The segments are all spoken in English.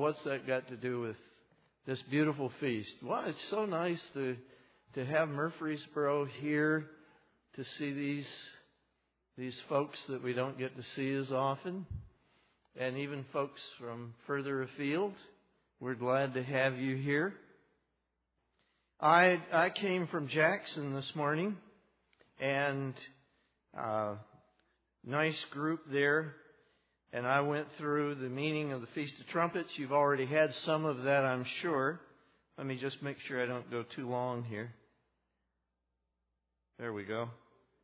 what's that got to do with this beautiful feast? Well, it's so nice to have Murfreesboro here, to see these folks that we don't get to see as often, and even folks from further afield. We're glad to have you here. I came from Jackson this morning, and nice group there, and I went through the meaning of the Feast of Trumpets. You've already had some of that, I'm sure. Let me just make sure I don't go too long here. There we go.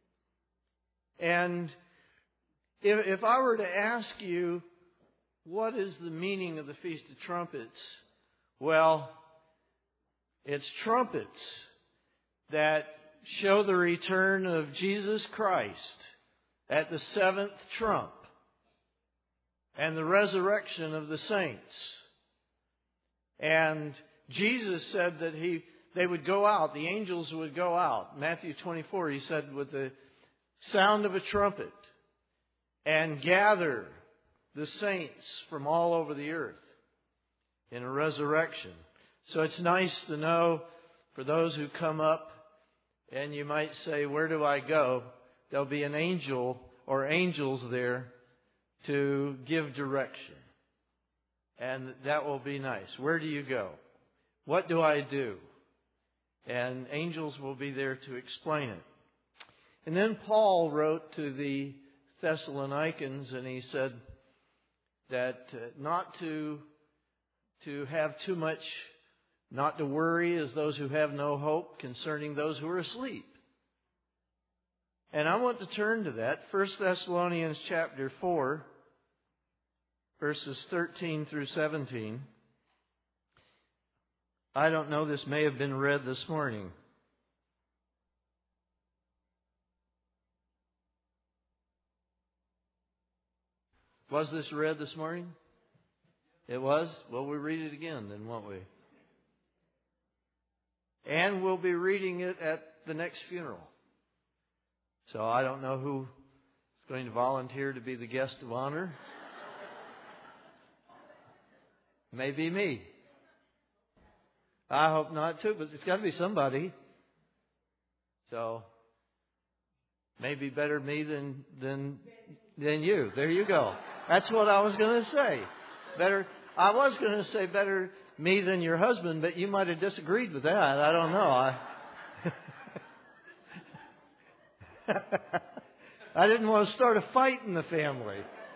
And if I were to ask you, what is the meaning of the Feast of Trumpets? Well, it's trumpets that show the return of Jesus Christ at the seventh trump and the resurrection of the saints. And Jesus said that they would go out, the angels would go out. Matthew 24, he said, with the sound of a trumpet, and gather the saints from all over the earth in a resurrection. So it's nice to know, for those who come up and you might say, where do I go? There'll be an angel or angels there to give direction. And that will be nice. Where do you go? What do I do? And angels will be there to explain it. And then Paul wrote to the Thessalonians, and he said that not to have too much, not to worry as those who have no hope concerning those who are asleep. And I want to turn to that. 1 Thessalonians chapter 4, verses 13 through 17. I don't know, this may have been read this morning. Was this read this morning? It was? Well, we'll read it again then, won't we? And we'll be reading it at the next funeral. So I don't know who is going to volunteer to be the guest of honor. Maybe me. I hope not too, but it's got to be somebody. So maybe better me than you. There you go. That's what I was going to say. I was going to say better me than your husband, but you might have disagreed with that. I don't know. I didn't want to start a fight in the family.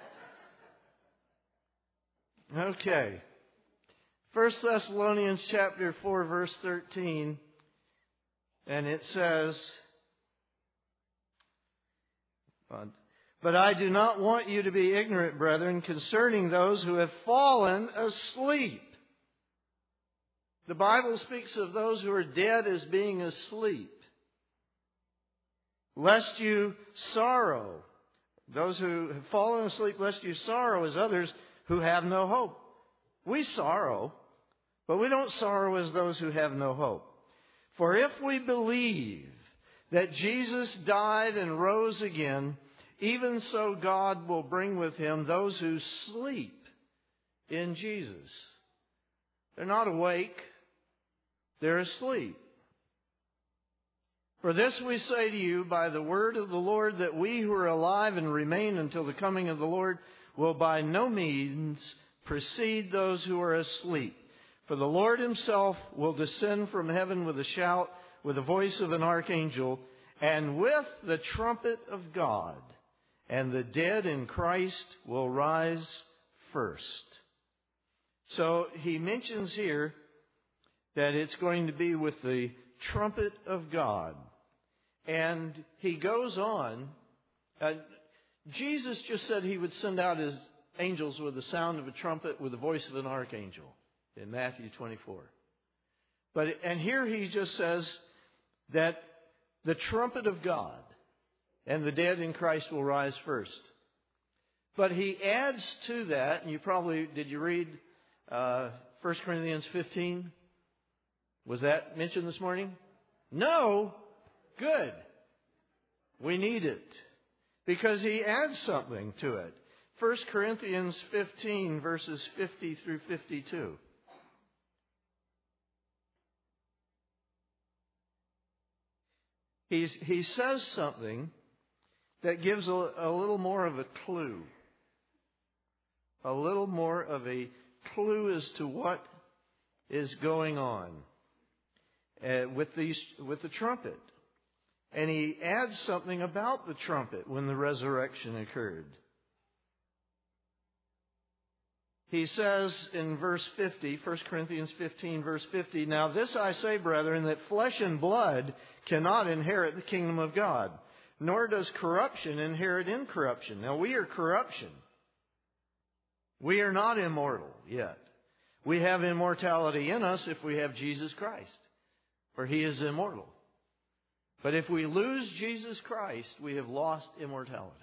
Okay. 1 Thessalonians chapter 4, verse 13. And it says, but I do not want you to be ignorant, brethren, concerning those who have fallen asleep. The Bible speaks of those who are dead as being asleep. Lest you sorrow. Those who have fallen asleep, lest you sorrow as others who have no hope. We sorrow, but we don't sorrow as those who have no hope. For if we believe that Jesus died and rose again, even so God will bring with Him those who sleep in Jesus. They're not awake, they're asleep. For this we say to you by the word of the Lord, that we who are alive and remain until the coming of the Lord will by no means precede those who are asleep. For the Lord Himself will descend from heaven with a shout, with the voice of an archangel, and with the trumpet of God. And the dead in Christ will rise first. So he mentions here that it's going to be with the trumpet of God. And he goes on. Jesus just said He would send out His angels with the sound of a trumpet, with the voice of an archangel in Matthew 24. And here he just says that the trumpet of God and the dead in Christ will rise first. But he adds to that, and did you read 1 Corinthians 15? Was that mentioned this morning? No? Good. We need it. Because he adds something to it. 1 Corinthians 15, verses 50 through 52. He says something that gives a little more of a clue. A little more of a clue as to what is going on with the trumpet. And he adds something about the trumpet when the resurrection occurred. He says in verse 50, 1 Corinthians 15, verse 50, "Now this I say, brethren, that flesh and blood cannot inherit the kingdom of God, nor does corruption inherit incorruption." Now we are corruption. We are not immortal yet. We have immortality in us if we have Jesus Christ, for He is immortal. But if we lose Jesus Christ, we have lost immortality.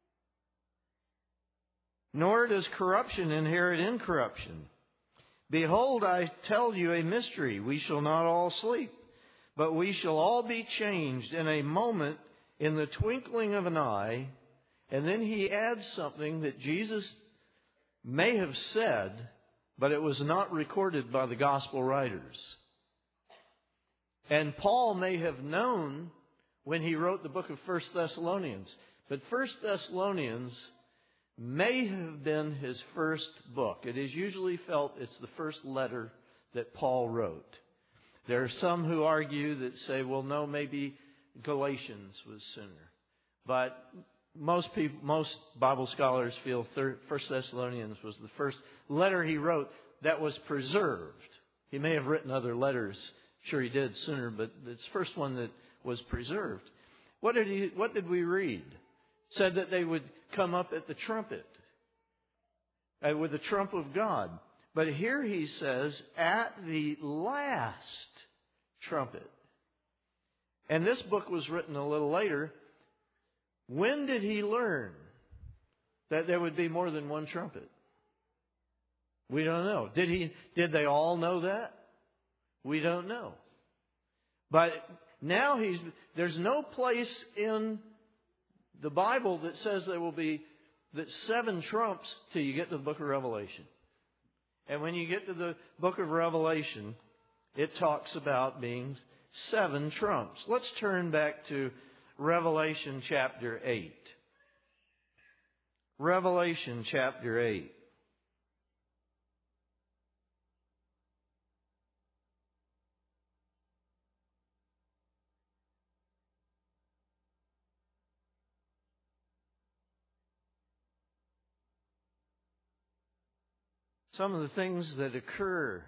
"Nor does corruption inherit incorruption. Behold, I tell you a mystery. We shall not all sleep, but we shall all be changed in a moment, in the twinkling of an eye." And then he adds something that Jesus may have said, but it was not recorded by the gospel writers. And Paul may have known when he wrote the book of 1 Thessalonians. But 1 Thessalonians may have been his first book. It is usually felt it's the first letter that Paul wrote. There are some who argue that say, well, no, maybe Galatians was sooner. But most Bible scholars feel 1 Thessalonians was the first letter he wrote that was preserved. He may have written other letters. Sure, he did sooner, but it's the first one that was preserved. What did we read? Said that they would come up at the trumpet, with the trump of God. But here he says, at the last trumpet. And this book was written a little later. When did he learn that there would be more than one trumpet? We don't know. Did they all know that? We don't know. But now there's no place in the Bible that says there will be 7 trumps till you get to the book of Revelation. And when you get to the book of Revelation, it talks about being 7 trumps. Let's turn back to Revelation chapter 8. Revelation chapter 8. Some of the things that occur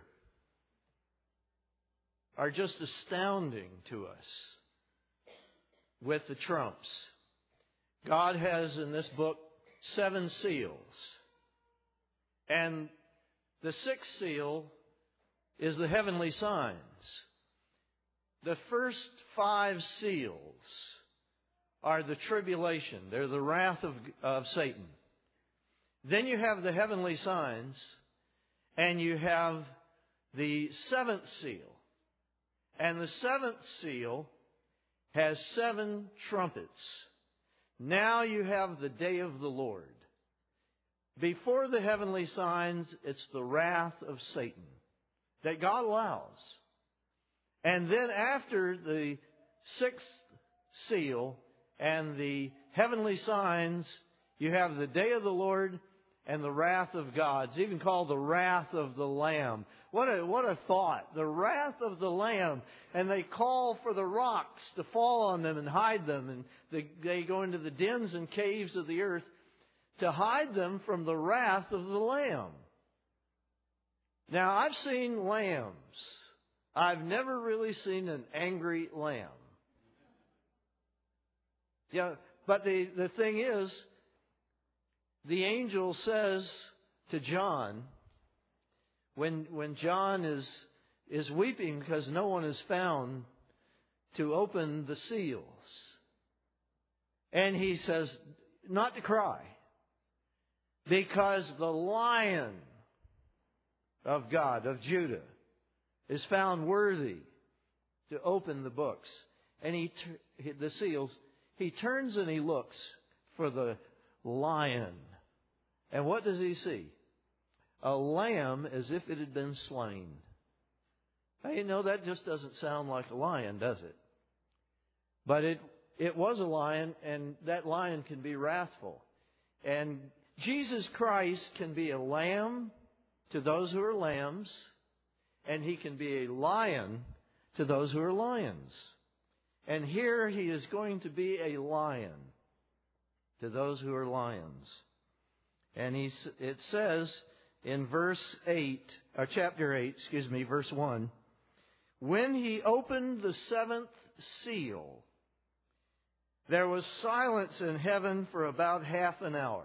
are just astounding to us with the trumps. God has in this book 7 seals. And the 6th seal is the heavenly signs. The first 5 seals are the tribulation. They're the wrath of Satan. Then you have the heavenly signs. And you have the 7th seal. And the 7th seal has 7 trumpets. Now you have the day of the Lord. Before the heavenly signs, it's the wrath of Satan that God allows. And then after the 6th seal and the heavenly signs, you have the day of the Lord and the wrath of God. It's even called the wrath of the Lamb. What a thought. The wrath of the Lamb. And they call for the rocks to fall on them and hide them. And they go into the dens and caves of the earth to hide them from the wrath of the Lamb. Now, I've seen lambs. I've never really seen an angry lamb. Yeah, but the thing is, the angel says to John, when John is weeping because no one is found to open the seals, and he says not to cry, because the Lion of God, of Judah, is found worthy to open the books. And the seals, he turns and he looks for the Lion And what does he see? A lamb as if it had been slain. Now, you know, that just doesn't sound like a lion, does it? But it was a lion, and that lion can be wrathful. And Jesus Christ can be a lamb to those who are lambs, and he can be a lion to those who are lions. And here he is going to be a lion to those who are lions. And it says in chapter 8, verse 1, when he opened the seventh seal, there was silence in heaven for about half an hour.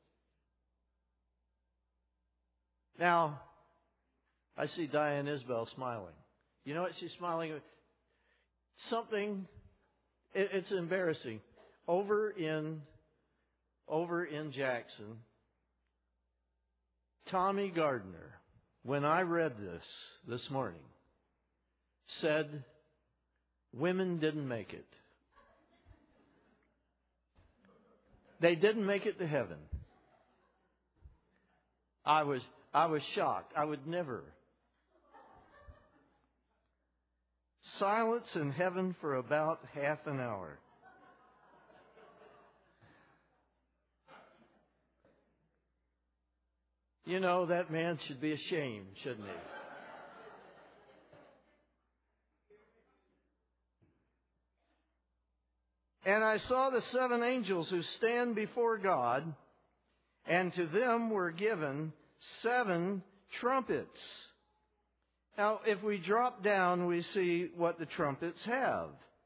Now, I see Diane Isbell smiling. You know what she's smiling at? Something, it's embarrassing. Over in Jackson, Tommy Gardner, when I read this morning, said women didn't make it. They didn't make it to heaven. I was shocked. I would never. Silence in heaven for about half an hour. You know, that man should be ashamed, shouldn't he? And I saw the seven angels who stand before God, and to them were given 7 trumpets. Now, if we drop down, we see what the trumpets have.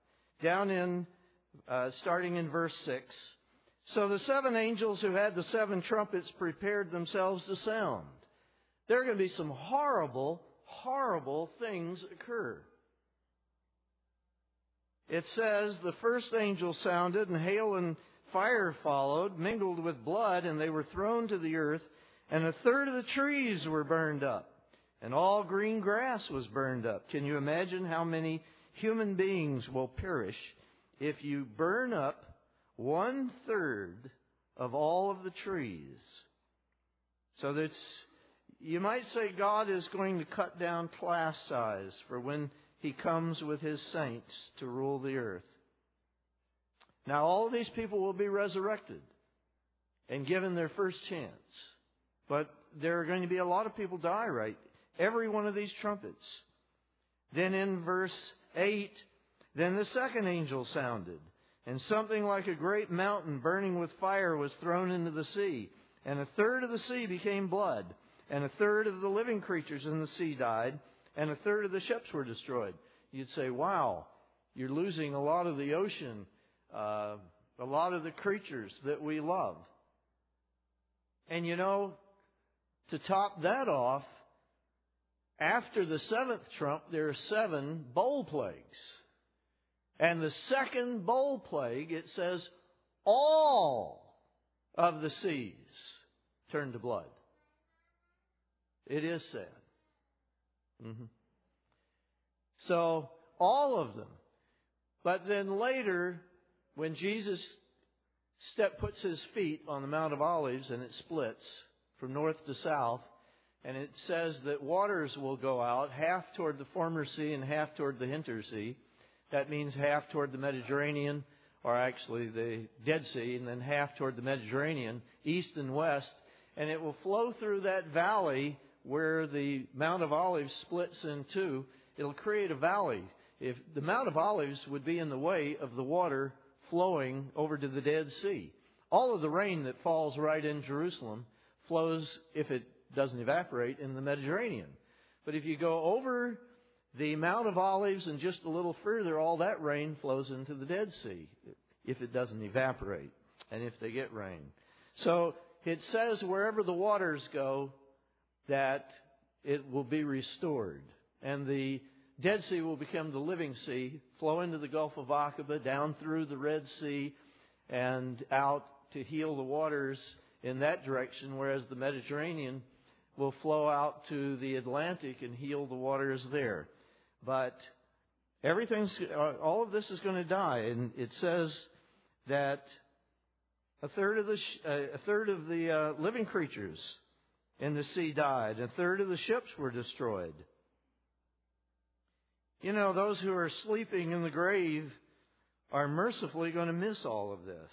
Starting in verse 6. So the 7 angels who had the 7 trumpets prepared themselves to sound. There are going to be some horrible, horrible things occur. It says, the first angel sounded, and hail and fire followed, mingled with blood, and they were thrown to the earth, and 1/3 of the trees were burned up, and all green grass was burned up. Can you imagine how many human beings will perish if you burn up 1/3 of all of the trees? So you might say God is going to cut down class size for when He comes with His saints to rule the earth. Now, all of these people will be resurrected and given their first chance. But there are going to be a lot of people die, right? Every one of these trumpets. Then in verse 8, then the second angel sounded, and something like a great mountain burning with fire was thrown into the sea. And 1/3 of the sea became blood, and 1/3 of the living creatures in the sea died, and 1/3 of the ships were destroyed. You'd say, wow, you're losing a lot of the ocean, a lot of the creatures that we love. And you know, to top that off, after the 7th trump, there are 7 bowl plagues. And the second bowl plague, it says, all of the seas turn to blood. It is sad. So, all of them. But then later, when Jesus puts His feet on the Mount of Olives and it splits from north to south, and it says that waters will go out, half toward the former sea and half toward the hinter sea. That means half toward the Mediterranean, or actually the Dead Sea, and then half toward the Mediterranean, east and west. And it will flow through that valley where the Mount of Olives splits in two. It'll create a valley. If the Mount of Olives would be in the way of the water flowing over to the Dead Sea. All of the rain that falls right in Jerusalem flows, if it doesn't evaporate, in the Mediterranean. But if you go over the Mount of Olives and just a little further, all that rain flows into the Dead Sea, if it doesn't evaporate, and if they get rain. So it says wherever the waters go, that it will be restored. And the Dead Sea will become the living sea, flow into the Gulf of Aqaba, down through the Red Sea, and out to heal the waters in that direction, whereas the Mediterranean will flow out to the Atlantic and heal the waters there. But all of this is going to die. And it says that A third of the living creatures in the sea died. A third of the ships were destroyed. You know, those who are sleeping in the grave are mercifully going to miss all of this.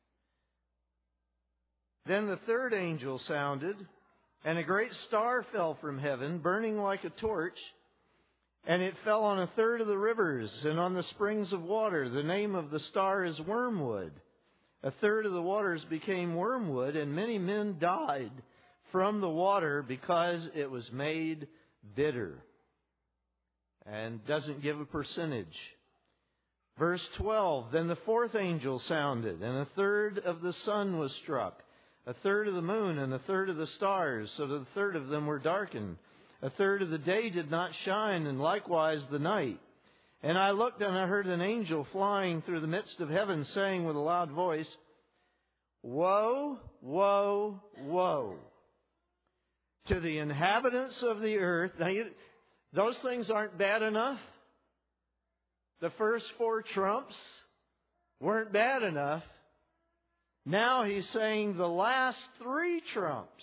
Then the third angel sounded, and a great star fell from heaven, burning like a torch, and it fell on a third of the rivers and on the springs of water. The name of the star is Wormwood. A third of the waters became wormwood, and many men died from the water because it was made bitter. And doesn't give a percentage. Verse 12, then the fourth angel sounded, and a third of the sun was struck, a third of the moon, and a third of the stars, so that a third of them were darkened. A third of the day did not shine, and likewise the night. And I looked, and I heard an angel flying through the midst of heaven, saying with a loud voice, Woe, woe, woe to the inhabitants of the earth. Now, those things aren't bad enough. The first four trumps weren't bad enough. Now he's saying the last three trumps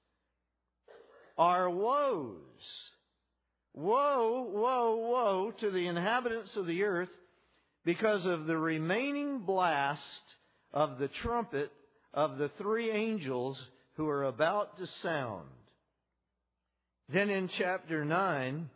are woes. Woe, woe, woe to the inhabitants of the earth because of the remaining blast of the trumpet of the three angels who are about to sound. Then in chapter 9,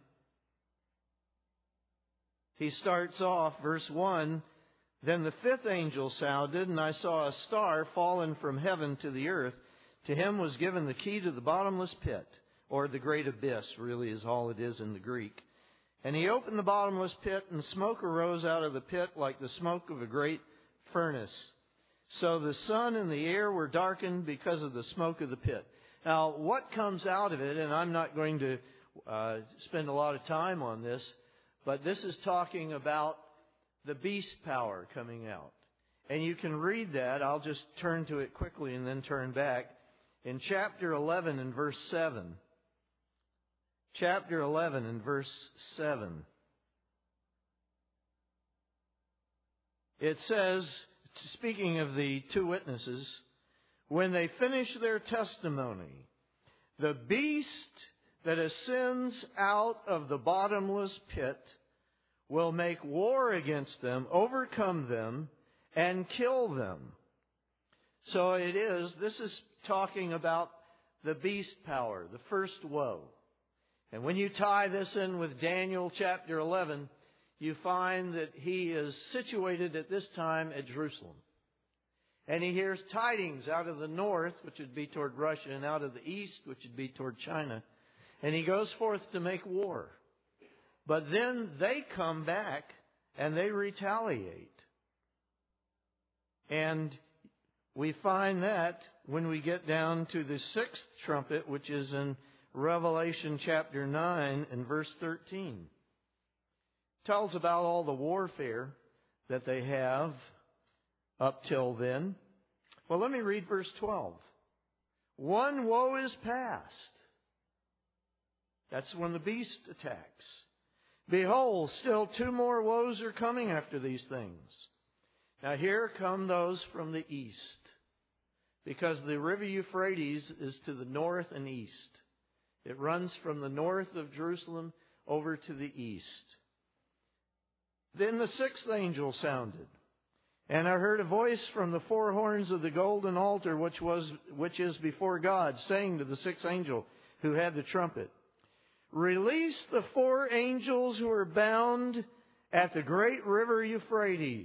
he starts off, verse 1, Then the fifth angel sounded, and I saw a star fallen from heaven to the earth. To him was given the key to the bottomless pit, or the great abyss, really is all it is in the Greek. And he opened the bottomless pit, and smoke arose out of the pit like the smoke of a great furnace. So the sun and the air were darkened because of the smoke of the pit. Now, what comes out of it, and I'm not going to spend a lot of time on this, but this is talking about the beast power coming out. And you can read that. I'll just turn to it quickly and then turn back. In chapter 11 and verse 7. Chapter 11 and verse 7. It says, speaking of the two witnesses, when they finish their testimony, the beast that ascends out of the bottomless pit will make war against them, overcome them, and kill them. So this is talking about the beast power, the first woe. And when you tie this in with Daniel chapter 11, you find that he is situated at this time at Jerusalem. And he hears tidings out of the north, which would be toward Russia, and out of the east, which would be toward China. And he goes forth to make war. But then they come back and they retaliate. And we find that when we get down to the sixth trumpet, which is in Revelation chapter 9 and verse 13. It tells about all the warfare that they have up till then. Well, let me read verse 12. One woe is past. That's when the beast attacks. Behold, still two more woes are coming after these things. Now here come those from the east, because the river Euphrates is to the north and east. It runs from the north of Jerusalem over to the east. Then the sixth angel sounded, and I heard a voice from the four horns of the golden altar which is before God, saying to the sixth angel who had the trumpet, Release the four angels who are bound at the great river Euphrates.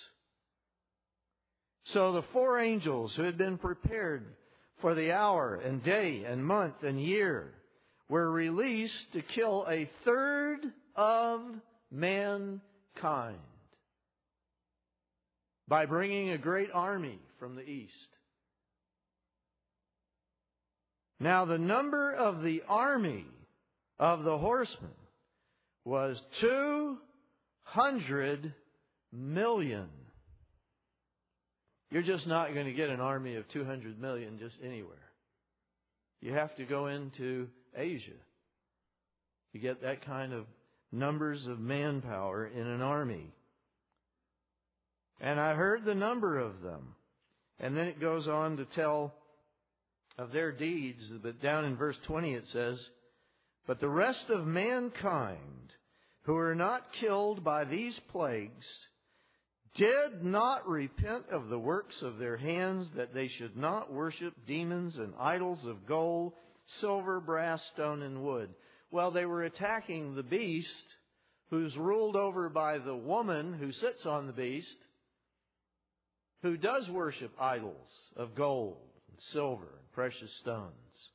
So the four angels who had been prepared for the hour and day and month and year were released to kill a third of mankind by bringing a great army from the east. Now the number of the army of the horsemen was 200 million. You're just not going to get an army of 200 million just anywhere. You have to go into Asia to get that kind of numbers of manpower in an army. And I heard the number of them. And then it goes on to tell of their deeds. But down in verse 20 it says, "But the rest of mankind who are not killed by these plagues did not repent of the works of their hands, that they should not worship demons and idols of gold, silver, brass, stone, and wood." Well, they were attacking the beast, who's ruled over by the woman who sits on the beast, who does worship idols of gold and silver and precious stones,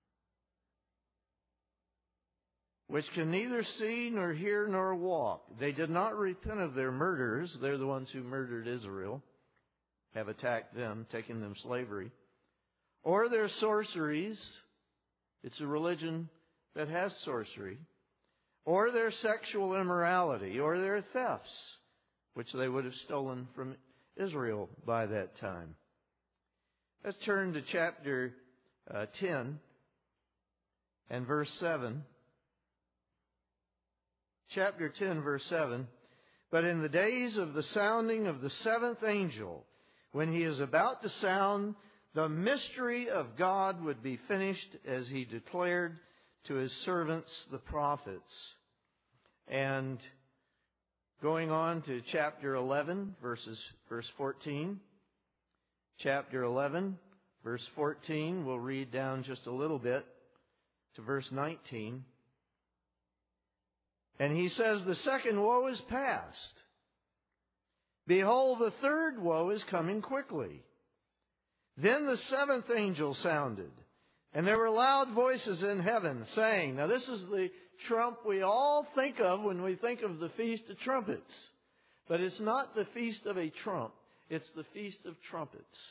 which can neither see nor hear nor walk. They did not repent of their murders. They're the ones who murdered Israel, have attacked them, taken them slavery. Or their sorceries. It's a religion that has sorcery. Or their sexual immorality, or their thefts, which they would have stolen from Israel by that time. Let's turn to chapter 10 and verse 7. Chapter 10, verse 7. "But in the days of the sounding of the seventh angel, when he is about to sound, the mystery of God would be finished, as he declared to his servants, the prophets." And going on to chapter 11, verse 14. Chapter 11, verse 14, we'll read down just a little bit to verse 19. And he says, "The second woe is past. Behold, the third woe is coming quickly. Then the seventh angel sounded, and there were loud voices in heaven saying," now this is the trump we all think of when we think of the Feast of Trumpets. But it's not the Feast of a Trump. It's the Feast of Trumpets.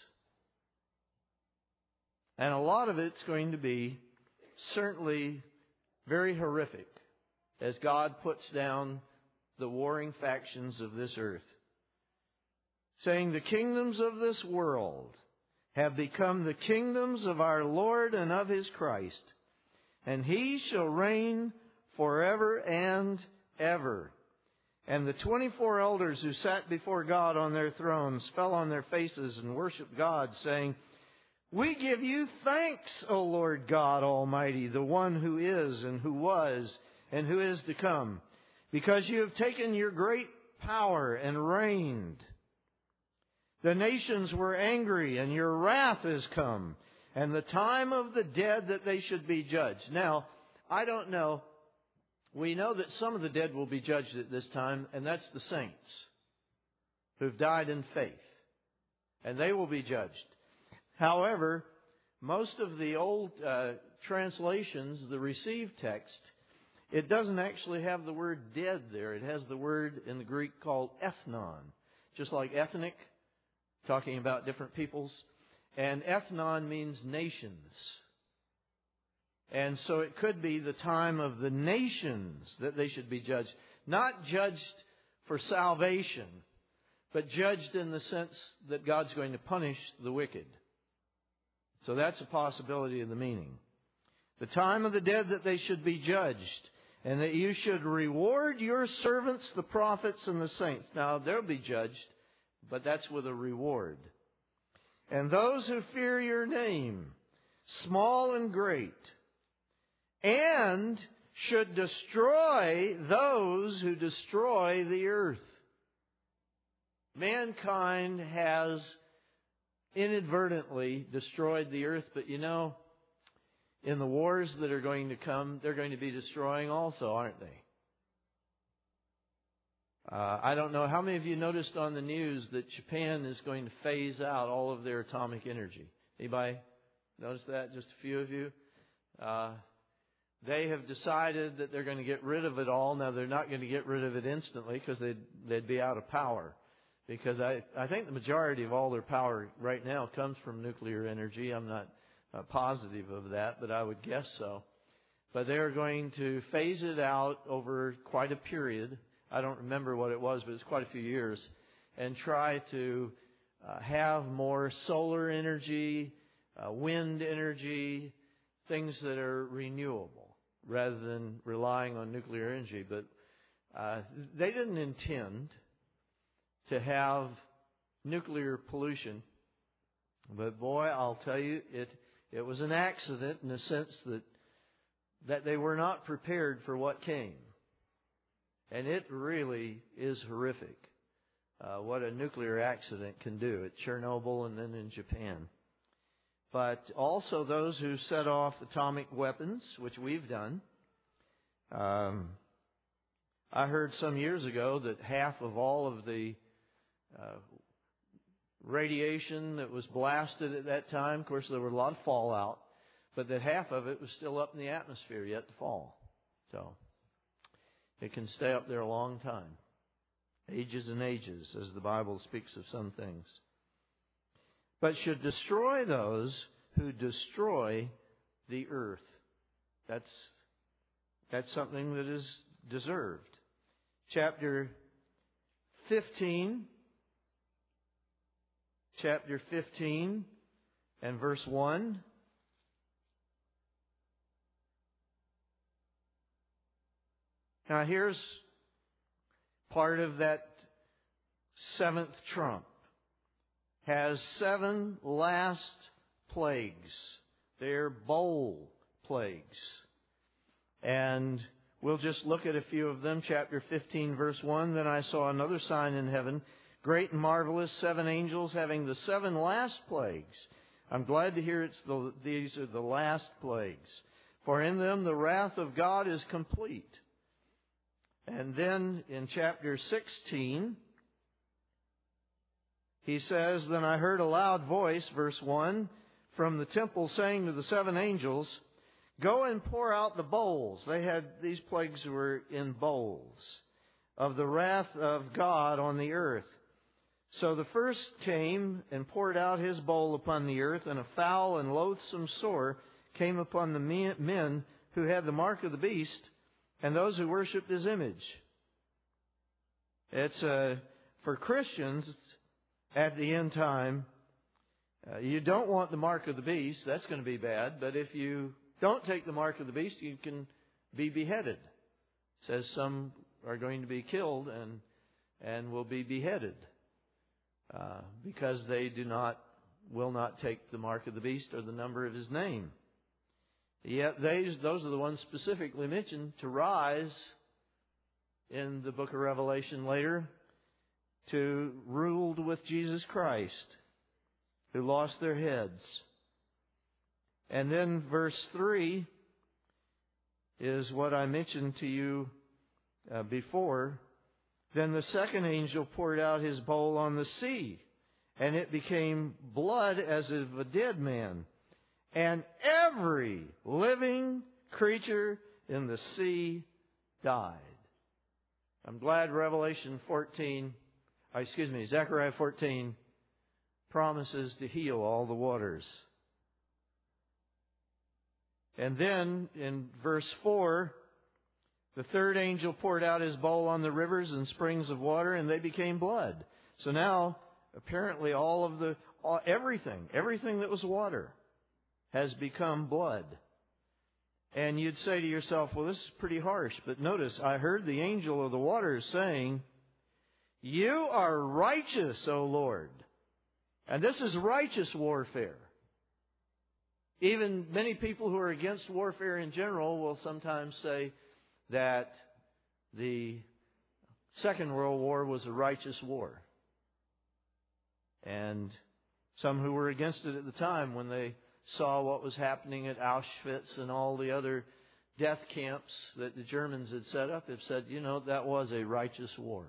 And a lot of it's going to be certainly very horrific as God puts down the warring factions of this earth, saying, "The kingdoms of this world have become the kingdoms of our Lord and of his Christ, and he shall reign forever and ever." And the 24 elders who sat before God on their thrones fell on their faces and worshiped God, saying, "We give you thanks, O Lord God Almighty, the one who is and who was and who is to come, because you have taken your great power and reigned. The nations were angry, and your wrath is come, and the time of the dead that they should be judged." Now, I don't know. We know that some of the dead will be judged at this time, and that's the saints who've died in faith, and they will be judged. However, most of the old translations, the received text, it doesn't actually have the word dead there. It has the word in the Greek called ethnon, just like ethnic, talking about different peoples. And ethnon means nations. And so it could be the time of the nations that they should be judged. Not judged for salvation, but judged in the sense that God's going to punish the wicked. So that's a possibility of the meaning. The time of the dead that they should be judged, and that you should reward your servants, the prophets and the saints. Now, they'll be judged, but that's with a reward. "And those who fear your name, small and great, and should destroy those who destroy the earth." Mankind has inadvertently destroyed the earth, but you know, in the wars that are going to come, they're going to be destroying also, aren't they? I don't know how many of you noticed on the news that Japan is going to phase out all of their atomic energy. Anybody notice that? Just a few of you? They have decided that they're going to get rid of it all. Now, they're not going to get rid of it instantly because they'd be out of power. Because I think the majority of all their power right now comes from nuclear energy. I'm not positive of that, but I would guess so. But they're going to phase it out over quite a period. I don't remember what it was, but it's quite a few years. And try to have more solar energy, wind energy, things that are renewable, rather than relying on nuclear energy. But they didn't intend to have nuclear pollution But boy, I'll tell you, it was an accident in the sense that they were not prepared for what came. And it really is horrific what a nuclear accident can do at Chernobyl and then in Japan. But also those who set off atomic weapons, which we've done. I heard some years ago that half of all of the radiation that was blasted at that time, of course there was a lot of fallout, but that half of it was still up in the atmosphere yet to fall. So it can stay up there a long time. Ages and ages, as the Bible speaks of some things. But should destroy those who destroy the earth. That's something that is deserved. Chapter 15 and verse 1. Now here's part of that seventh trump. Has 7 last plagues. They're bowl plagues. And we'll just look at a few of them. Chapter 15, verse 1. Then I saw another sign in heaven, great and marvelous, 7 angels having the 7 last plagues. I'm glad to hear these are the last plagues. For in them the wrath of God is complete. And then in chapter 16, he says, Then I heard a loud voice, verse 1, from the temple saying to the 7 angels, Go and pour out the bowls. These plagues were in bowls of the wrath of God on the earth. So the first came and poured out his bowl upon the earth, and a foul and loathsome sore came upon the men who had the mark of the beast and those who worshipped his image. It's for Christians at the end time. You don't want the mark of the beast. That's going to be bad. But if you don't take the mark of the beast, you can be beheaded. It says some are going to be killed and will be beheaded because they will not take the mark of the beast or the number of his name. Yet those are the ones specifically mentioned to rise in the book of Revelation later to ruled with Jesus Christ, who lost their heads. And then verse 3 is what I mentioned to you before. Then the second angel poured out his bowl on the sea, and it became blood as of a dead man. And every living creature in the sea died. I'm glad Zechariah 14 promises to heal all the waters. And then in verse 4, the third angel poured out his bowl on the rivers and springs of water, and they became blood. So now, apparently everything that was water has become blood. And you'd say to yourself, well, this is pretty harsh. But notice, I heard the angel of the waters saying, You are righteous, O Lord. And this is righteous warfare. Even many people who are against warfare in general will sometimes say that the Second World War was a righteous war. And some who were against it at the time, when they saw what was happening at Auschwitz and all the other death camps that the Germans had set up, have said, that was a righteous war.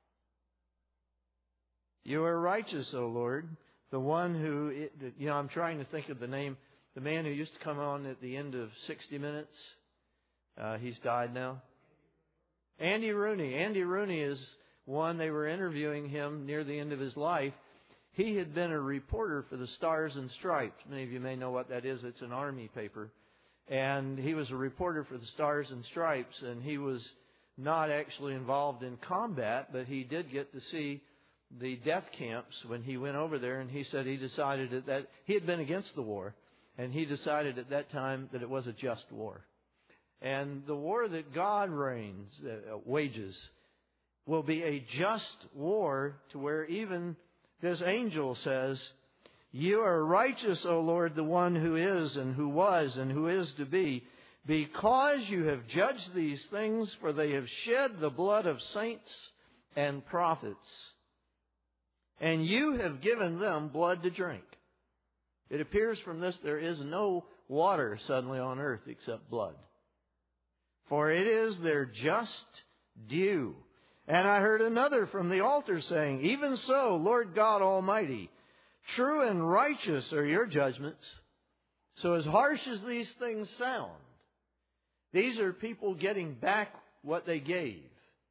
You are righteous, O Lord. The one who, I'm trying to think of the name, the man who used to come on at the end of 60 Minutes. He's died now. Andy Rooney. Andy Rooney is one, they were interviewing him near the end of his life. He had been a reporter for the Stars and Stripes. Many of you may know what that is. It's an army paper. And he was a reporter for the Stars and Stripes, and he was not actually involved in combat, but he did get to see the death camps when he went over there, and he said he decided that he had been against the war, and he decided at that time that it was a just war. And the war that God wages will be a just war, to where even this angel says, You are righteous, O Lord, the one who is and who was and who is to be, because you have judged these things, for they have shed the blood of saints and prophets, and you have given them blood to drink. It appears from this there is no water suddenly on earth except blood. For it is their just due. And I heard another from the altar saying, Even so, Lord God Almighty, true and righteous are your judgments. So as harsh as these things sound, these are people getting back what they gave.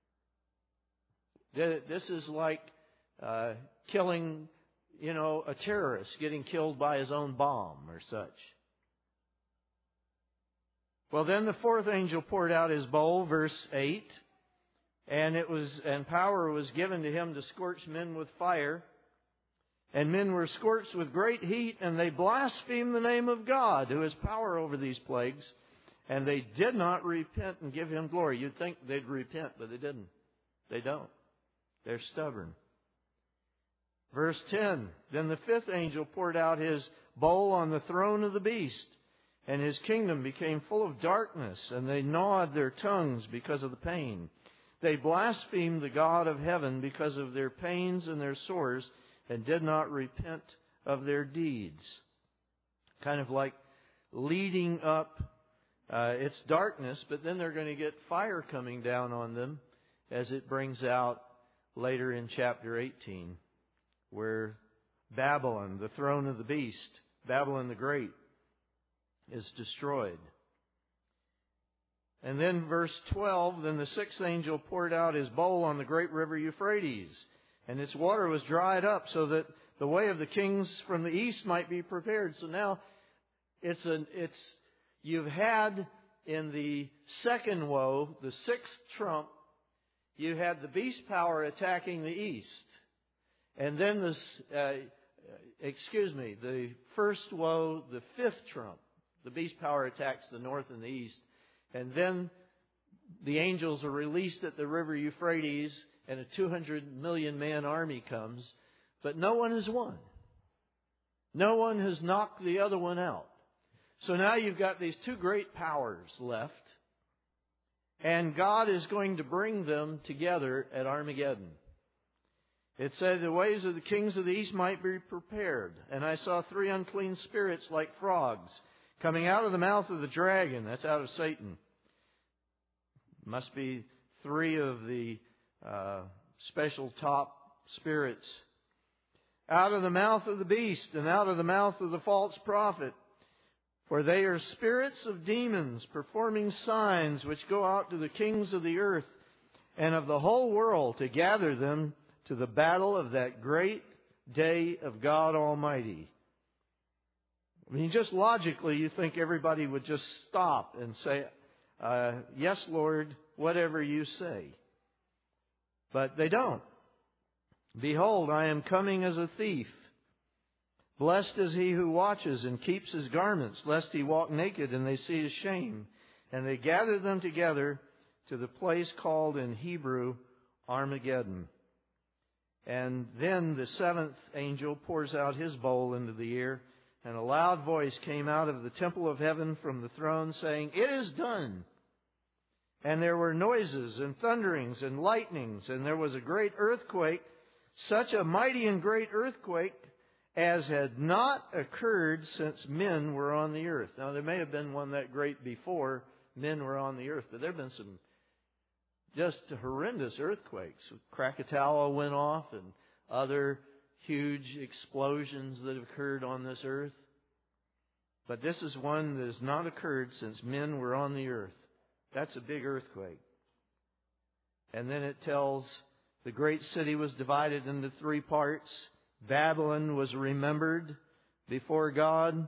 This is like killing, a terrorist getting killed by his own bomb or such. Well, then the fourth angel poured out his bowl, verse 8, and power was given to him to scorch men with fire. And men were scorched with great heat, and they blasphemed the name of God, who has power over these plagues. And they did not repent and give him glory. You'd think they'd repent, but they didn't. They don't. They're stubborn. Verse 10, Then the fifth angel poured out his bowl on the throne of the beast, and his kingdom became full of darkness, and they gnawed their tongues because of the pain. They blasphemed the God of heaven because of their pains and their sores, and did not repent of their deeds. Kind of like leading up, it's darkness, but then they're going to get fire coming down on them, as it brings out later in chapter 18, where Babylon, the throne of the beast, Babylon the Great, is destroyed. And then verse 12, Then the sixth angel poured out his bowl on the great river Euphrates, and its water was dried up, so that the way of the kings from the east might be prepared. So now you've had in the second woe, the sixth trump, you had the beast power attacking the east. And then the first woe, the fifth trump, the beast power attacks the north and the east. And then the angels are released at the river Euphrates, and a 200 million man army comes. But no one has won. No one has knocked the other one out. So now you've got these two great powers left. And God is going to bring them together at Armageddon. It said, The ways of the kings of the east might be prepared. And I saw three unclean spirits like frogs coming out of the mouth of the dragon. That's out of Satan. Must be three of the special top spirits. Out of the mouth of the beast and out of the mouth of the false prophet. For they are spirits of demons, performing signs which go out to the kings of the earth and of the whole world to gather them to the battle of that great day of God Almighty. I mean, just logically, you think everybody would just stop and say, Yes, Lord, whatever you say. But they don't. Behold, I am coming as a thief. Blessed is he who watches and keeps his garments, lest he walk naked and they see his shame. And they gather them together to the place called in Hebrew Armageddon. And then the seventh angel pours out his bowl into the air, and a loud voice came out of the temple of heaven from the throne, saying, It is done. And there were noises and thunderings and lightnings, and there was a great earthquake, such a mighty and great earthquake as had not occurred since men were on the earth. Now, there may have been one that great before men were on the earth, but there have been some just horrendous earthquakes. Krakatoa went off and other huge explosions that have occurred on this earth. But this is one that has not occurred since men were on the earth. That's a big earthquake. And then it tells the great city was divided into three parts. Babylon was remembered before God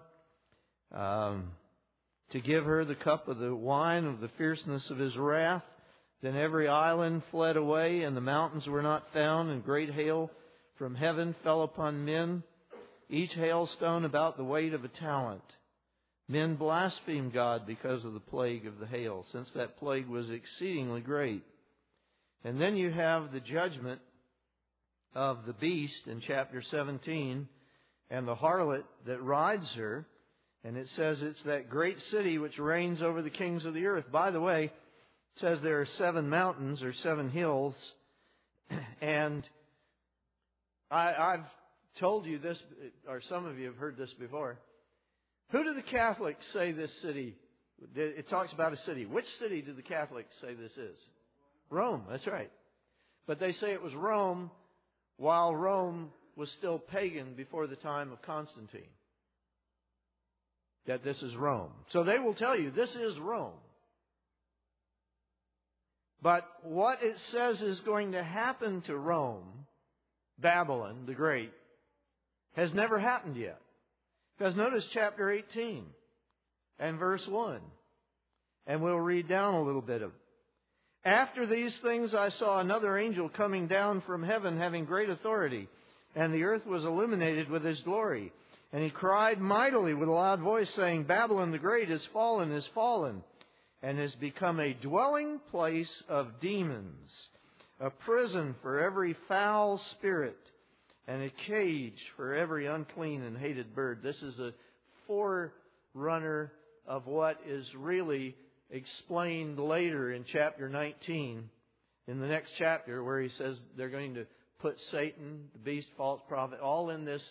to give her the cup of the wine of the fierceness of his wrath. Then every island fled away, and the mountains were not found, and great hail from heaven fell upon men, each hailstone about the weight of a talent. Men blasphemed God because of the plague of the hail, since that plague was exceedingly great. And then you have the judgment of the beast in chapter 17, and the harlot that rides her. And it says it's that great city which reigns over the kings of the earth. By the way, it says there are 7 mountains or 7 hills. And I've told you this, or some of you have heard this before. Who do the Catholics say this city? It talks about a city. Which city do the Catholics say this is? Rome, that's right. But they say it was Rome while Rome was still pagan before the time of Constantine. That this is Rome. So they will tell you this is Rome. But what it says is going to happen to Rome, Babylon the Great, has never happened yet. Because notice chapter 18 and verse 1. And we'll read down a little bit of it. After these things I saw another angel coming down from heaven having great authority, and the earth was illuminated with his glory. And he cried mightily with a loud voice, saying, Babylon the Great is fallen, and has become a dwelling place of demons, a prison for every foul spirit, and a cage for every unclean and hated bird. This is a forerunner of what is really explained later in chapter 19, in the next chapter, where he says they're going to put Satan, the beast, false prophet, all in this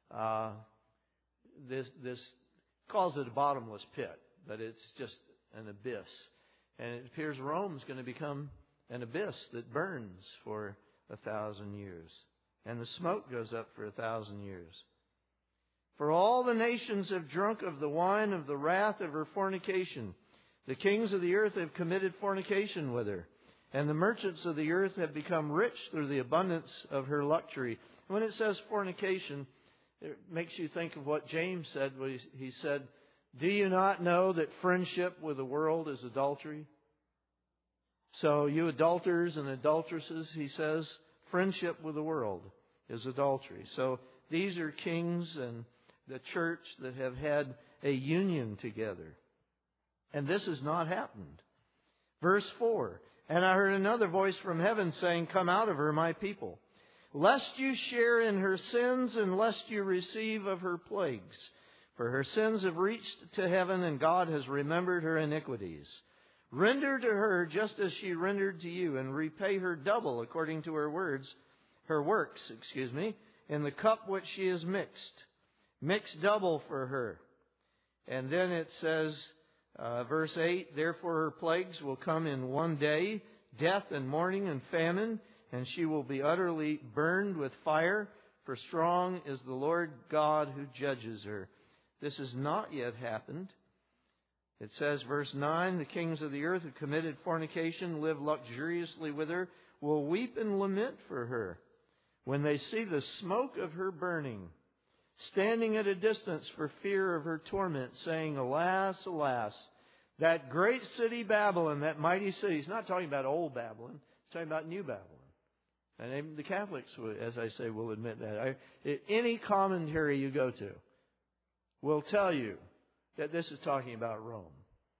calls it a bottomless pit, but it's just an abyss. And it appears Rome's going to become an abyss that burns for 1,000 years. And the smoke goes up for 1,000 years. For all the nations have drunk of the wine of the wrath of her fornication. The kings of the earth have committed fornication with her. And the merchants of the earth have become rich through the abundance of her luxury. When it says fornication, it makes you think of what James said when he said, do you not know that friendship with the world is adultery? So you adulterers and adulteresses, he says, friendship with the world is adultery. So these are kings and the church that have had a union together. And this has not happened. Verse 4, and I heard another voice from heaven saying, come out of her, my people, lest you share in her sins and lest you receive of her plagues. For her sins have reached to heaven, and God has remembered her iniquities. Render to her just as she rendered to you, and repay her double according to her works, in the cup which she has mixed. Mix double for her. And then it says, verse 8, therefore her plagues will come in one day, death and mourning and famine, and she will be utterly burned with fire, for strong is the Lord God who judges her. This has not yet happened. It says, verse 9, the kings of the earth who committed fornication, live luxuriously with her, will weep and lament for her when they see the smoke of her burning, standing at a distance for fear of her torment, saying, alas, alas, that great city Babylon, that mighty city. He's not talking about old Babylon. He's talking about new Babylon. And even the Catholics, as I say, will admit that. Any commentary you go to will tell you that this is talking about Rome.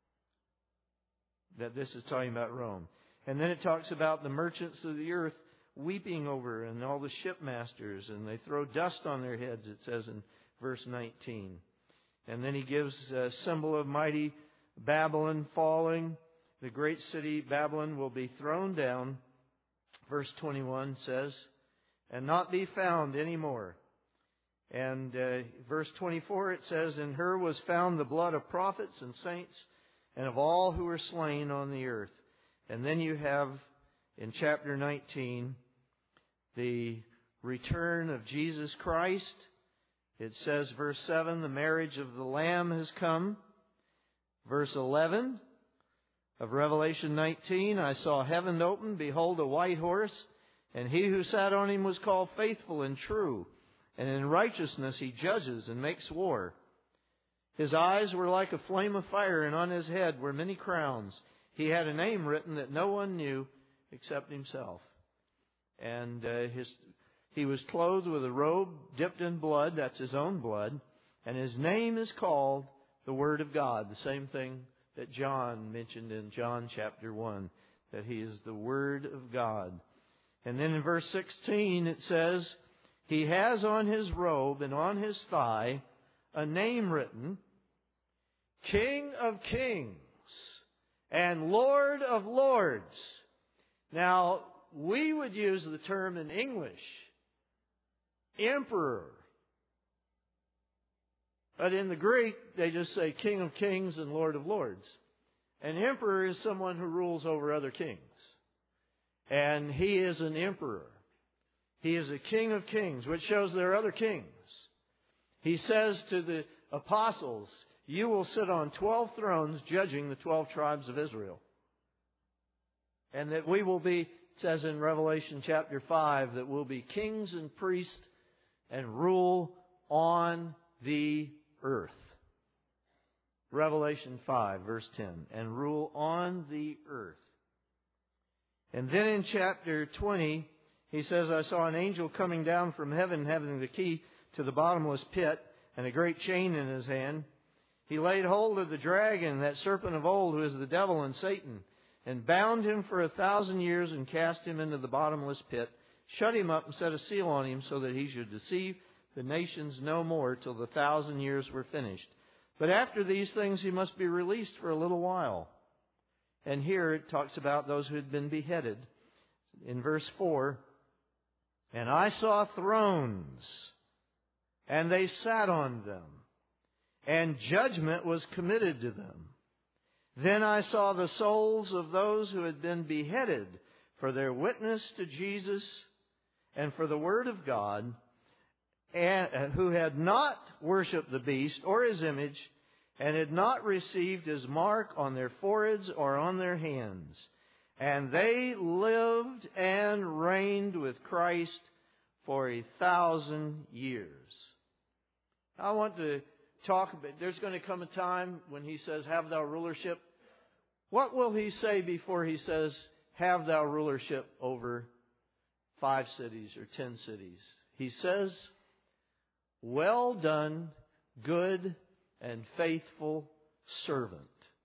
That this is talking about Rome. And then it talks about the merchants of the earth weeping over her, and all the shipmasters, and they throw dust on their heads, it says in verse 19. And then he gives a symbol of mighty Babylon falling. The great city Babylon will be thrown down, verse 21 says, and not be found anymore. And verse 24, it says, in her was found the blood of prophets and saints and of all who were slain on the earth. And then you have, in chapter 19, the return of Jesus Christ. It says, verse 7, the marriage of the Lamb has come. Verse 11 of Revelation 19, I saw heaven open, behold a white horse, and he who sat on him was called Faithful and True. And in righteousness he judges and makes war. His eyes were like a flame of fire, and on his head were many crowns. He had a name written that no one knew except himself. And he was clothed with a robe dipped in blood, that's his own blood. And his name is called the Word of God, the same thing that John mentioned in John chapter 1, that he is the Word of God. And then in verse 16 it says, he has on his robe and on his thigh a name written, King of Kings and Lord of Lords. Now, we would use the term in English, Emperor. But in the Greek, they just say King of Kings and Lord of Lords. An emperor is someone who rules over other kings. And he is an emperor. He is a King of Kings, which shows there are other kings. He says to the apostles, you will sit on 12 thrones judging the 12 tribes of Israel. And that we will be, it says in Revelation chapter 5, that we'll be kings and priests and rule on the earth. Revelation 5, verse 10. And rule on the earth. And then in chapter 20, he says, I saw an angel coming down from heaven having the key to the bottomless pit and a great chain in his hand. He laid hold of the dragon, that serpent of old, who is the devil and Satan, and bound him for 1,000 years and cast him into the bottomless pit, shut him up and set a seal on him so that he should deceive the nations no more till the 1,000 years were finished. But after these things he must be released for a little while. And here it talks about those who had been beheaded. In verse 4, and I saw thrones, and they sat on them, and judgment was committed to them. Then I saw the souls of those who had been beheaded for their witness to Jesus and for the word of God, and who had not worshipped the beast or his image, and had not received his mark on their foreheads or on their hands. And they lived and reigned with Christ for 1,000 years. I want to talk about, there's going to come a time when he says, have thou rulership. What will he say before he says, have thou rulership over 5 cities or 10 cities? He says, well done, good and faithful servant.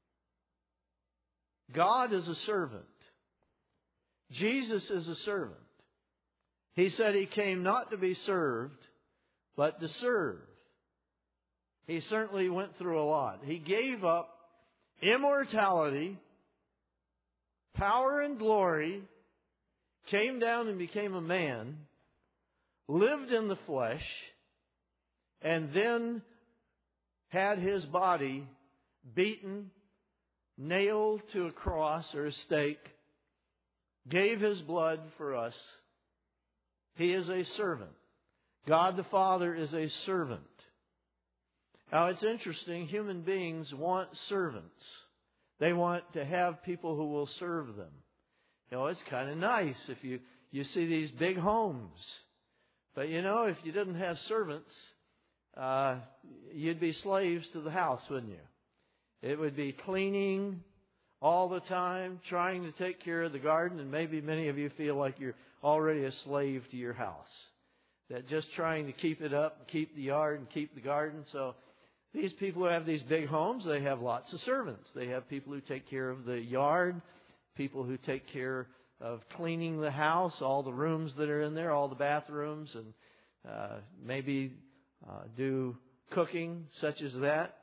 God is a servant. Jesus is a servant. He said he came not to be served, but to serve. He certainly went through a lot. He gave up immortality, power and glory, came down and became a man, lived in the flesh, and then had his body beaten, nailed to a cross or a stake, gave his blood for us. He is a servant. God the Father is a servant. Now it's interesting, human beings want servants. They want to have people who will serve them. You know, it's kind of nice if you see these big homes. But you know, if you didn't have servants, you'd be slaves to the house, wouldn't you? It would be cleaning all the time, trying to take care of the garden, and maybe many of you feel like you're already a slave to your house. That just trying to keep it up, and keep the yard, and keep the garden. So these people who have these big homes, they have lots of servants. They have people who take care of the yard, people who take care of cleaning the house, all the rooms that are in there, all the bathrooms, and maybe do cooking such as that.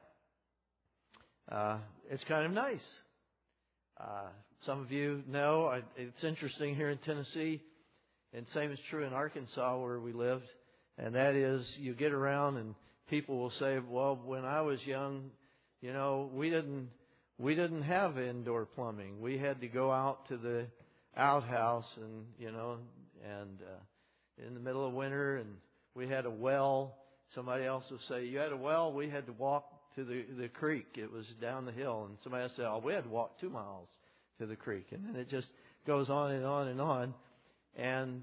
It's kind of nice. Some of you know, it's interesting here in Tennessee, and same is true in Arkansas where we lived, and that is you get around and people will say, well, when I was young, you know, we didn't have indoor plumbing. We had to go out to the outhouse and, you know, and in the middle of winter, and we had a well. Somebody else will say, you had a well? We had to walk to the creek. It was down the hill. And somebody else said, oh, we had to walk 2 miles to the creek. And then it just goes on and on and on. And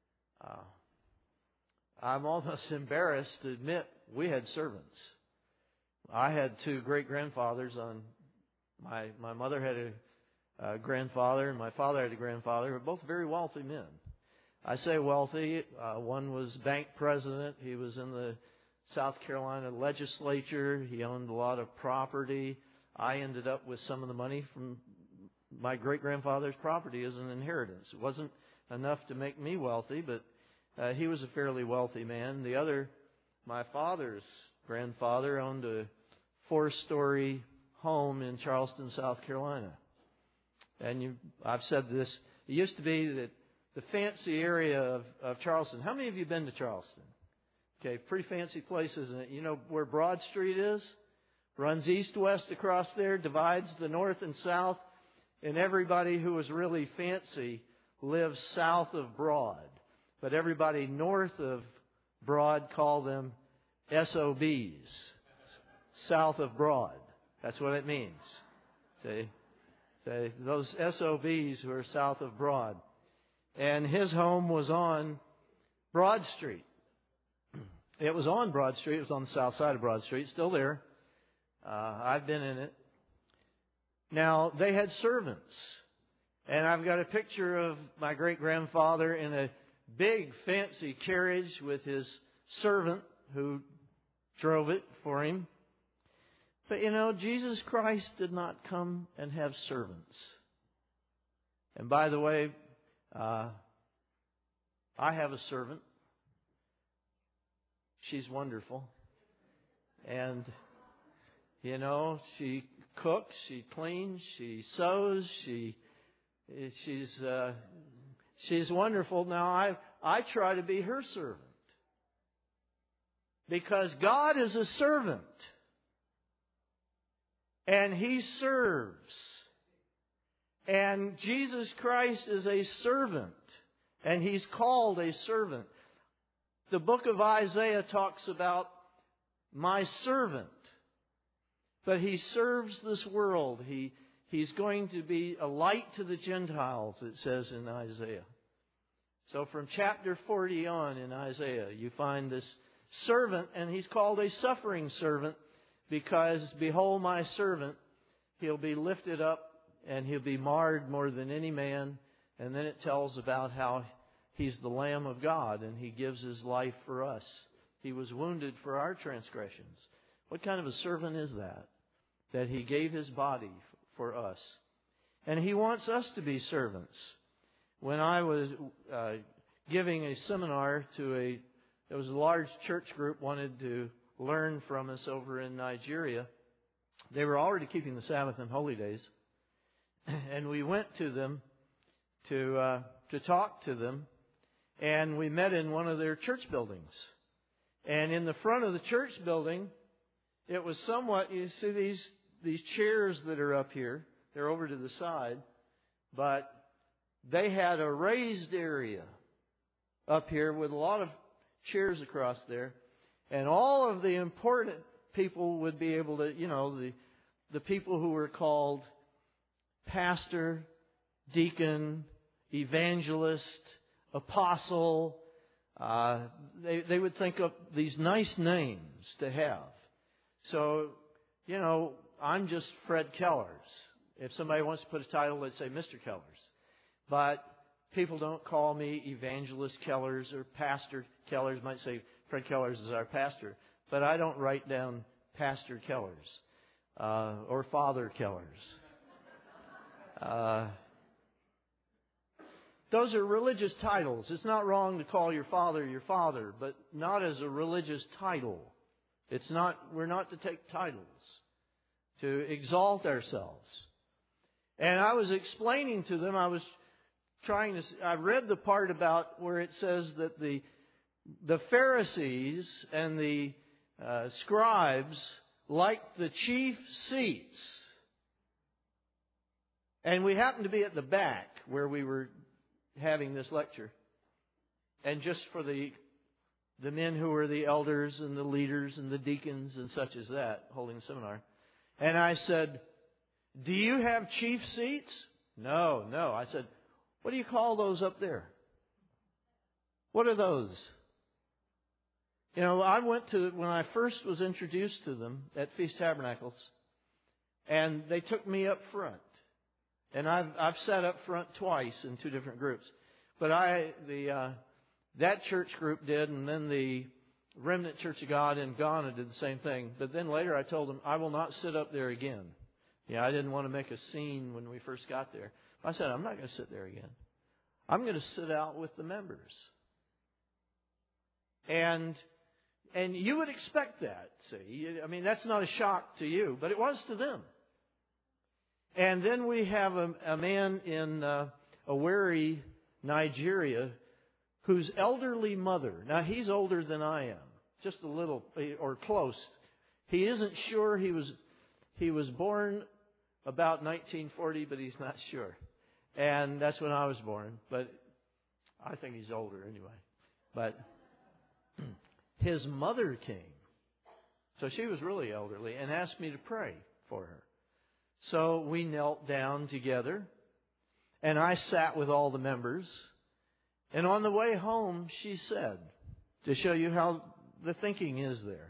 I'm almost embarrassed to admit we had servants. I had 2 great-grandfathers. My mother had a grandfather, and my father had a grandfather. They were both very wealthy men. I say wealthy. One was bank president. He was in the South Carolina legislature. He owned a lot of property. I ended up with some of the money from my great-grandfather's property as an inheritance. It wasn't enough to make me wealthy, but He was a fairly wealthy man. The other, my father's grandfather, owned a 4-story home in Charleston, South Carolina. And I've said this. It used to be that the fancy area of Charleston. How many of you have been to Charleston? Okay, pretty fancy place, isn't it? You know where Broad Street is? Runs east-west across there, divides the north and south. And everybody who was really fancy lives south of Broad. But everybody north of Broad call them SOBs. South of Broad. That's what it means. See? Those SOBs who are south of Broad. And his home was on Broad Street. It was on Broad Street. It was on the south side of Broad Street. Still there. I've been in it. Now, they had servants. And I've got a picture of my great-grandfather in a big, fancy carriage with his servant who drove it for him. But, you know, Jesus Christ did not come and have servants. And by the way, I have a servant. She's wonderful. And, you know, she cooks, she cleans, she sews, she's wonderful. Now, I try to be her servant. Because God is a servant. And He serves. And Jesus Christ is a servant. And He's called a servant. The book of Isaiah talks about my servant. But He serves this world. He's going to be a light to the Gentiles, it says in Isaiah. So from chapter 40 on in Isaiah, you find this servant, and He's called a suffering servant. Because, behold my servant, he'll be lifted up and he'll be marred more than any man. And then it tells about how He's the Lamb of God and He gives His life for us. He was wounded for our transgressions. What kind of a servant is that? That He gave His body for us. And He wants us to be servants. When I was giving a seminar to there was a large church group wanted to learn from us over in Nigeria. They were already keeping the Sabbath and holy days. And we went to them to talk to them. And we met in one of their church buildings. And in the front of the church building, it was somewhat, you see these chairs that are up here. They're over to the side. But they had a raised area up here with a lot of chairs across there. And all of the important people would be able to, you know, the people who were called pastor, deacon, evangelist, apostle. They would think of these nice names to have. So, you know, I'm just Fred Kellers. If somebody wants to put a title, they'd say Mr. Kellers. But people don't call me Evangelist Kellers or Pastor Kellers. Might say Fred Kellers is our pastor. But I don't write down Pastor Kellers or Father Kellers. Those are religious titles. It's not wrong to call your father, but not as a religious title. It's not. We're not to take titles to exalt ourselves. And I was explaining to them. I read the part about where it says that the Pharisees and the scribes liked the chief seats. And we happened to be at the back where we were having this lecture. And just for the men who were the elders and the leaders and the deacons and such as that, holding the seminar. And I said, do you have chief seats? No. I said, what do you call those up there? What are those? You know, I went to, when I first was introduced to them at Feast Tabernacles, and they took me up front. And I've sat up front twice in two different groups. But that church group did, and then the Remnant Church of God in Ghana did the same thing. But then later I told them, I will not sit up there again. Yeah, I didn't want to make a scene when we first got there. I said, I'm not going to sit there again. I'm going to sit out with the members. And you would expect that, see. I mean, that's not a shock to you, but it was to them. And then we have a man in Owerri, Nigeria, whose elderly mother, now he's older than I am, just a little, or close. He isn't sure. He was born about 1940, but he's not sure. And that's when I was born, but I think he's older anyway. But his mother came, so she was really elderly, and asked me to pray for her. So we knelt down together, and I sat with all the members. And on the way home, she said, to show you how the thinking is there,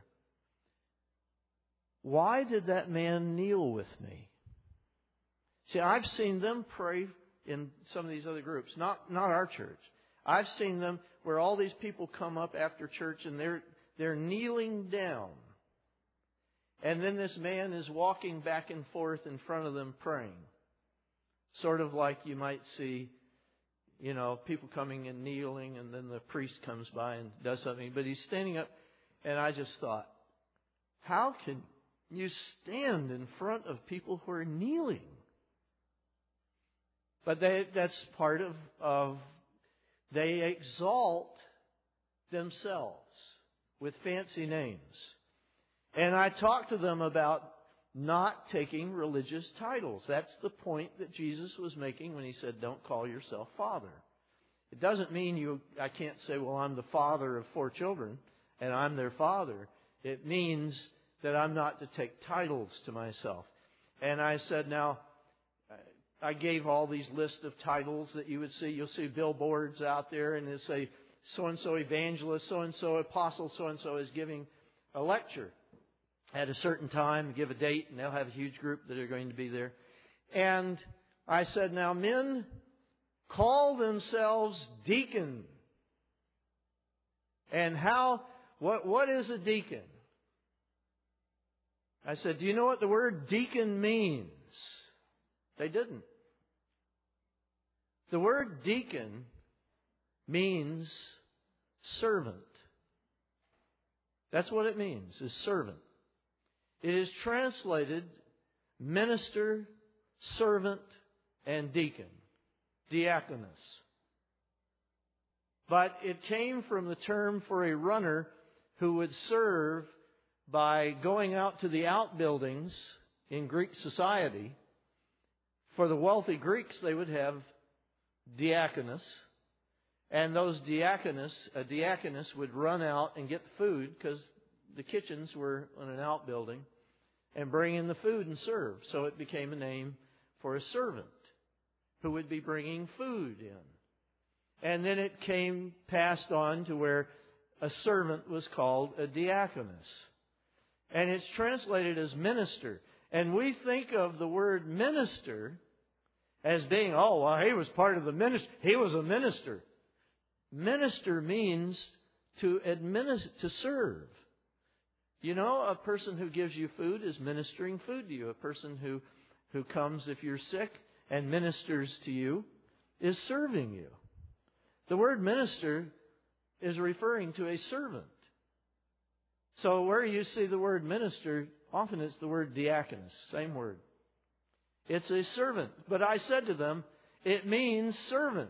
"Why did that man kneel with me?" See, I've seen them pray in some of these other groups, not our church. I've seen them where all these people come up after church and they're kneeling down. And then this man is walking back and forth in front of them praying. Sort of like you might see, people coming and kneeling, and then the priest comes by and does something. But he's standing up, and I just thought, how can you stand in front of people who are kneeling? But that's part of they exalt themselves with fancy names. And I talked to them about not taking religious titles. That's the point that Jesus was making when He said, don't call yourself Father. It doesn't mean I can't say, well, I'm the father of 4 children and I'm their father. It means that I'm not to take titles to myself. And I said, now, I gave all these lists of titles that you would see. You'll see billboards out there, and they'll say, so-and-so evangelist, so-and-so apostle, so-and-so is giving a lecture at a certain time, give a date, and they'll have a huge group that are going to be there. And I said, now, men call themselves deacon. And what is a deacon? I said, do you know what the word deacon means? They didn't. The word deacon means servant. That's what it means, is servant. It is translated minister, servant, and deacon, diakonos. But it came from the term for a runner who would serve by going out to the outbuildings in Greek society. For the wealthy Greeks, they would have diakonos. And those a diakonos would run out and get the food, because the kitchens were on an outbuilding, and bring in the food and serve. So it became a name for a servant who would be bringing food in. And then it passed on to where a servant was called a diakonos. And it's translated as minister. And we think of the word minister as being, he was part of the ministry. He was a minister. Minister means to serve. A person who gives you food is ministering food to you. A person who comes if you're sick and ministers to you is serving you. The word minister is referring to a servant. So where you see the word minister, often it's the word diakonos, same word. It's a servant. But I said to them, it means servant.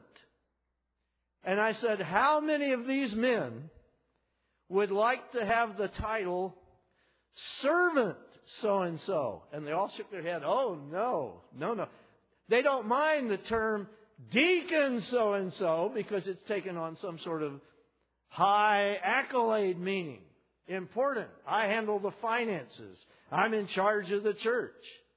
And I said, how many of these men would like to have the title servant so-and-so? And they all shook their head. Oh, no. They don't mind the term deacon so-and-so because it's taken on some sort of high accolade meaning. Important. I handle the finances. I'm in charge of the church.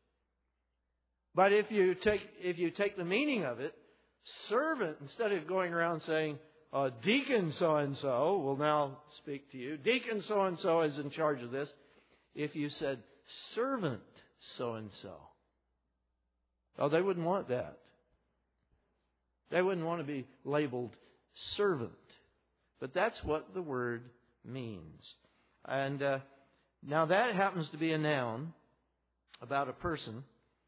But if you take the meaning of it, servant, instead of going around saying, deacon so-and-so will now speak to you. Deacon so-and-so is in charge of this. If you said servant so-and-so, they wouldn't want that. They wouldn't want to be labeled servant. But that's what the word means. And now that happens to be a noun about a person.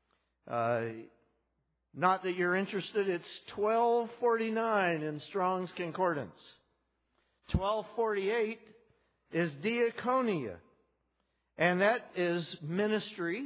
Not that you're interested, it's 1249 in Strong's Concordance. 1248 is diaconia. And that is ministry,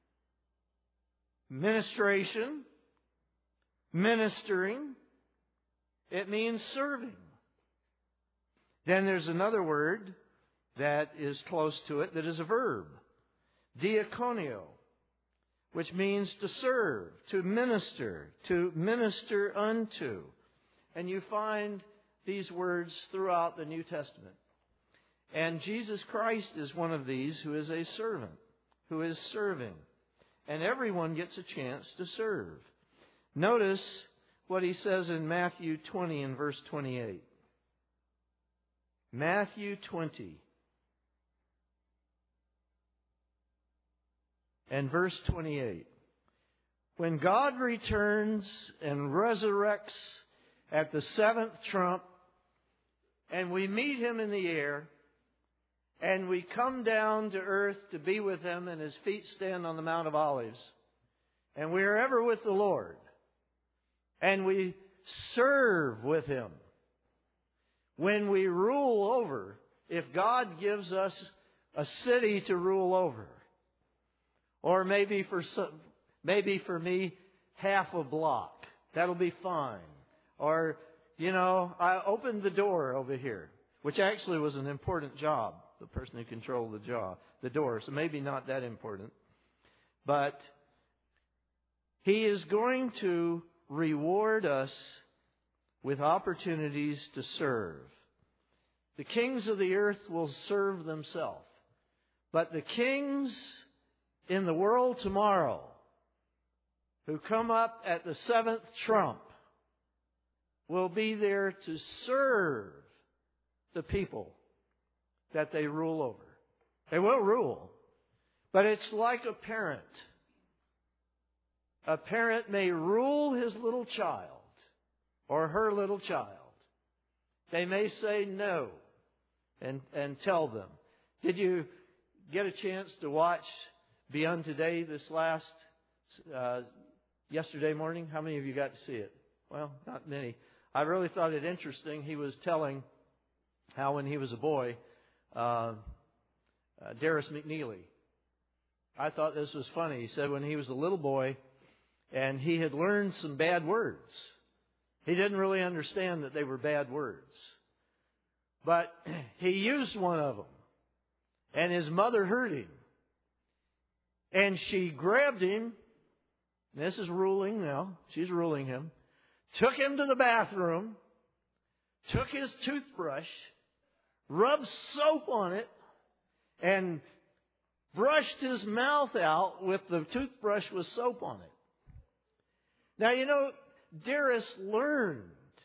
ministration, ministering. It means serving. Then there's another word that is close to it that is a verb. Diaconio, which means to serve, to minister unto. And you find these words throughout the New Testament. And Jesus Christ is one of these who is a servant, who is serving. And everyone gets a chance to serve. Notice what he says in Matthew 20 and verse 28. Matthew 20 and verse 28. When God returns and resurrects at the seventh trump, and we meet Him in the air, and we come down to earth to be with Him, and His feet stand on the Mount of Olives, and we are ever with the Lord, and we serve with Him. When we rule over, if God gives us a city to rule over, or maybe for me, half a block, that'll be fine. Or, I opened the door over here, which actually was an important job, the person who controlled the door, so maybe not that important. But He is going to reward us with opportunities to serve. The kings of the earth will serve themselves. But the kings in the world tomorrow who come up at the seventh trump will be there to serve the people that they rule over. They will rule. But it's like a parent. A parent may rule his little child or her little child. They may say no and tell them. Did you get a chance to watch Beyond Today this yesterday morning? How many of you got to see it? Well, not many. I really thought it interesting. He was telling how when he was a boy, Darius McNeely. I thought this was funny. He said when he was a little boy and he had learned some bad words. He didn't really understand that they were bad words. But he used one of them. And his mother heard him. And she grabbed him. This is ruling now. She's ruling him. Took him to the bathroom. Took his toothbrush. Rubbed soap on it. And brushed his mouth out with the toothbrush with soap on it. Now, Darius learned.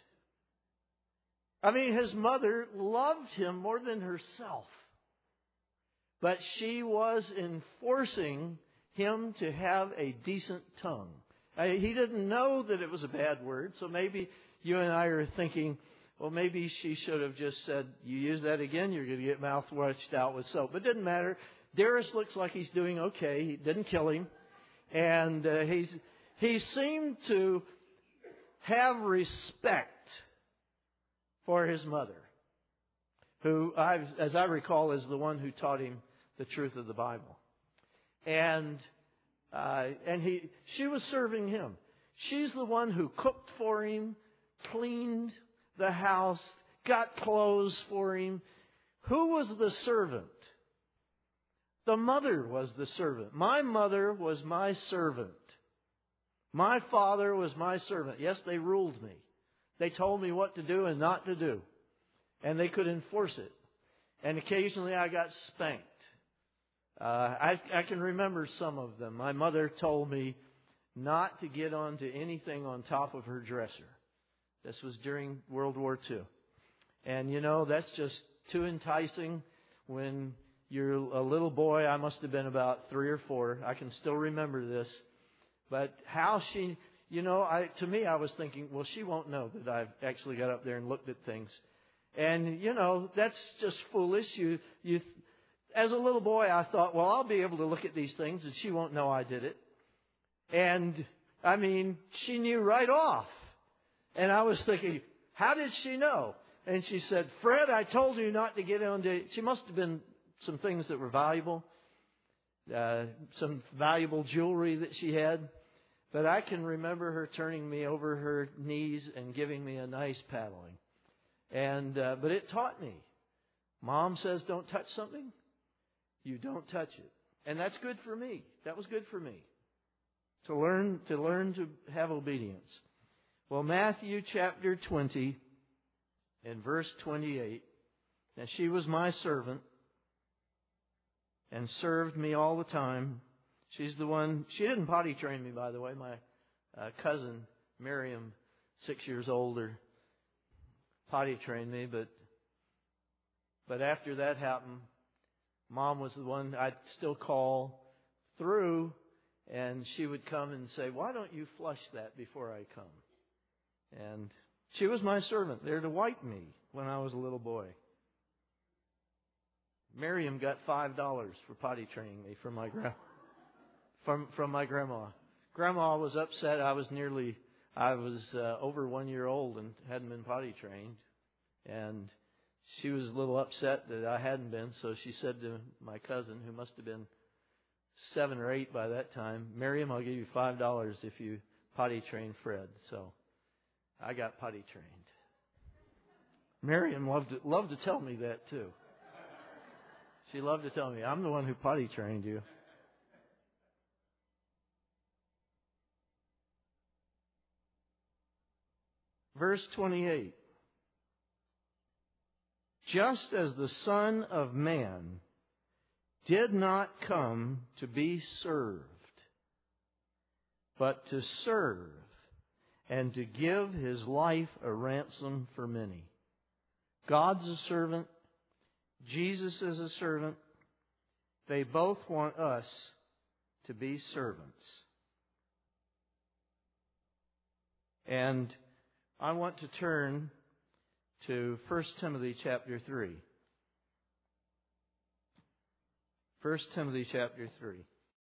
His mother loved him more than herself. But she was enforcing him to have a decent tongue. He didn't know that it was a bad word, so maybe you and I are thinking, well, maybe she should have just said, you use that again, you're going to get mouth washed out with soap. But it didn't matter. Darius looks like he's doing okay. He didn't kill him. And he seemed to have respect for his mother, who, as I recall, is the one who taught him the truth of the Bible. And she was serving him. She's the one who cooked for him, cleaned the house, got clothes for him. Who was the servant? The mother was the servant. My mother was my servant. My father was my servant. Yes, they ruled me. They told me what to do and not to do. And they could enforce it. And occasionally I got spanked. I can remember some of them. My mother told me not to get onto anything on top of her dresser. This was during World War II. And that's just too enticing when you're a little boy. I must have been about 3 or 4. I can still remember this. But how she, to me, I was thinking, well, she won't know that I've actually got up there and looked at things. And, that's just foolish. As a little boy, I thought, well, I'll be able to look at these things and she won't know I did it. And, she knew right off. And I was thinking, how did she know? And she said, Fred, I told you not to get into... She must have been some things that were valuable. Some valuable jewelry that she had. But I can remember her turning me over her knees and giving me a nice paddling. But it taught me. Mom says don't touch something, you don't touch it. And that's good for me. That was good for me. To learn to have obedience. Well, Matthew chapter 20 and verse 28. Now she was my servant and served me all the time. She's the one, she didn't potty train me, by the way. My cousin, Miriam, 6 years older, potty trained me. But after that happened, Mom was the one I'd still call through, and she would come and say, why don't you flush that before I come? And she was my servant, there to wipe me when I was a little boy. Miriam got $5 for potty training me from my from my grandma. Grandma was upset. I was over 1 year old and hadn't been potty trained, and she was a little upset that I hadn't been. So she said to my cousin, who must have been 7 or 8 by that time, Miriam, I'll give you $5 if you potty train Fred. So I got potty trained. Miriam loved to tell me that too. She loved to tell me, I'm the one who potty trained you. Verse 28. Just as the Son of Man did not come to be served, but to serve and to give His life a ransom for many. God's a servant. Jesus is a servant. They both want us to be servants. And I want to turn to 1 Timothy chapter 3. 1 Timothy chapter 3.